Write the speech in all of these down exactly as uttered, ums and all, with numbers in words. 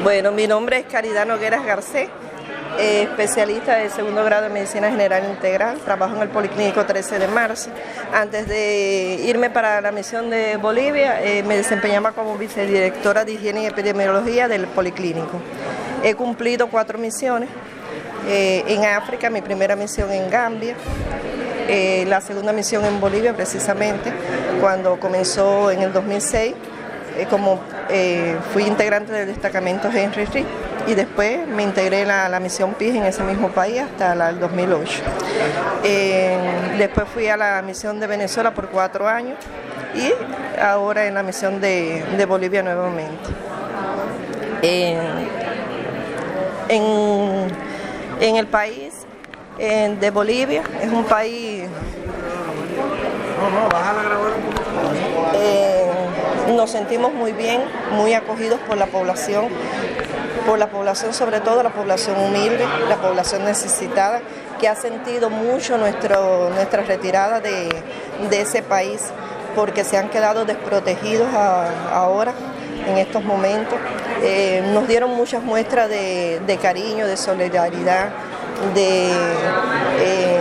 Bueno, mi nombre es Caridad Nogueras Garcés, eh, especialista de segundo grado en Medicina General Integral, trabajo en el Policlínico trece de marzo. Antes de irme para la misión de Bolivia, eh, me desempeñaba como vicedirectora de Higiene y Epidemiología del Policlínico. He cumplido cuatro misiones, eh, en África, mi primera misión en Gambia, eh, la segunda misión en Bolivia precisamente, cuando comenzó en el dos mil seis, eh, como eh, fui integrante del destacamento Henry Reed, y después me integré a la, la misión P I G en ese mismo país hasta la, el dos mil ocho. Eh, después fui a la misión de Venezuela por cuatro años y ahora en la misión de, de Bolivia nuevamente. Eh, en, en el país eh, de Bolivia, es un país... No, no, baja la grabadora. Eh, nos sentimos muy bien, muy acogidos por la población, por la población, sobre todo la población humilde, la población necesitada, que ha sentido mucho nuestro, nuestra retirada de, de ese país, porque se han quedado desprotegidos a, ahora, en estos momentos. Eh, nos dieron muchas muestras de, de cariño, de solidaridad, de, eh,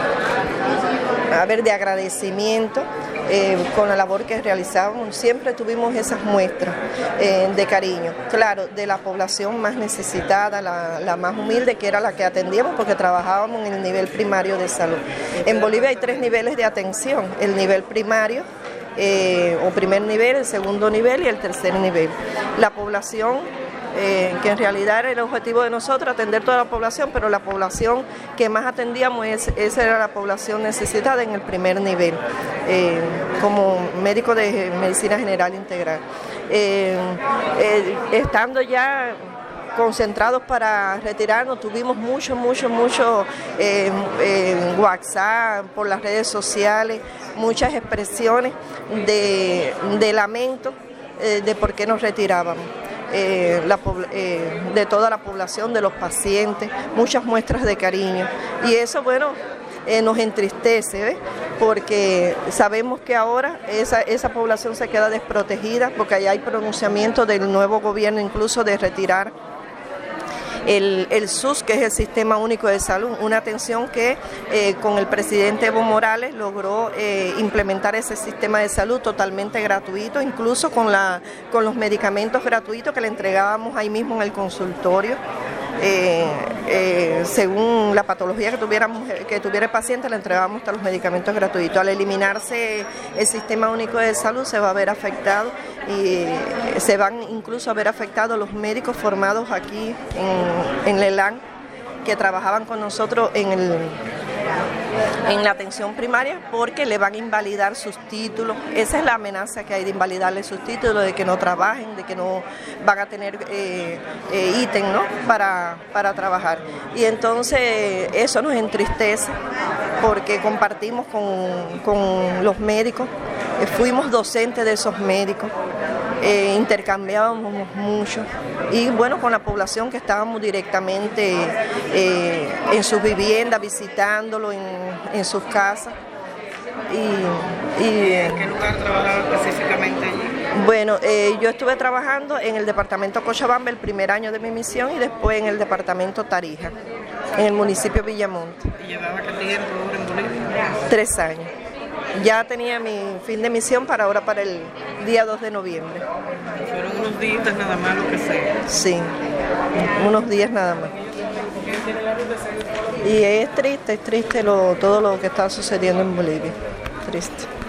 a ver, de agradecimiento. Eh, con la labor que realizábamos, siempre tuvimos esas muestras eh, de cariño, claro, de la población más necesitada, la, la más humilde, que era la que atendíamos porque trabajábamos en el nivel primario de salud. En Bolivia hay tres niveles de atención: el nivel primario, eh, o primer nivel, el segundo nivel y el tercer nivel. La población, Eh, que en realidad era el objetivo de nosotros, atender toda la población, pero la población que más atendíamos, es, esa era la población necesitada en el primer nivel, eh, como médico de Medicina General Integral. Eh, eh, estando ya concentrados para retirarnos, tuvimos mucho, mucho, mucho eh, en WhatsApp, por las redes sociales, muchas expresiones de, de lamento eh, de por qué nos retirábamos. Eh, la, eh, de toda la población, de los pacientes, muchas muestras de cariño, y eso, bueno, eh, nos entristece, ¿ves? Porque sabemos que ahora esa, esa población se queda desprotegida, porque allá hay pronunciamiento del nuevo gobierno incluso de retirar El, el S U S, que es el Sistema Único de Salud, una atención que eh, con el presidente Evo Morales logró eh, implementar ese sistema de salud totalmente gratuito, incluso con, la, con los medicamentos gratuitos que le entregábamos ahí mismo en el consultorio. Eh, eh, según la patología que, tuviéramos, que tuviera el paciente, le entregábamos hasta los medicamentos gratuitos. Al eliminarse el Sistema Único de Salud, se va a ver afectado y se van incluso a ver afectados los médicos formados aquí en, en Lelán, que trabajaban con nosotros en el en la atención primaria, porque le van a invalidar sus títulos. Esa es la amenaza que hay, de invalidarle sus títulos, de que no trabajen, de que no van a tener eh, eh, ítem, ¿no? para, para trabajar. Y entonces eso nos entristece, porque compartimos con, con los médicos, eh, fuimos docentes de esos médicos, eh, intercambiábamos mucho, y bueno, con la población que estábamos directamente eh, en sus viviendas, visitándolo en, en sus casas. Y, y, ¿En qué lugar trabajaba específicamente allí? Bueno, eh, yo estuve trabajando en el departamento Cochabamba el primer año de mi misión, y después en el departamento Tarija, en el municipio Villamonte. ¿Y llevaba qué tiempo ahora en Bolivia? Tres años. Ya tenía mi fin de misión para ahora, para el día dos de noviembre. ¿Fueron unos días nada más, lo que sea? Sí, unos días nada más. Y es triste, es triste lo, todo lo que está sucediendo en Bolivia. Triste.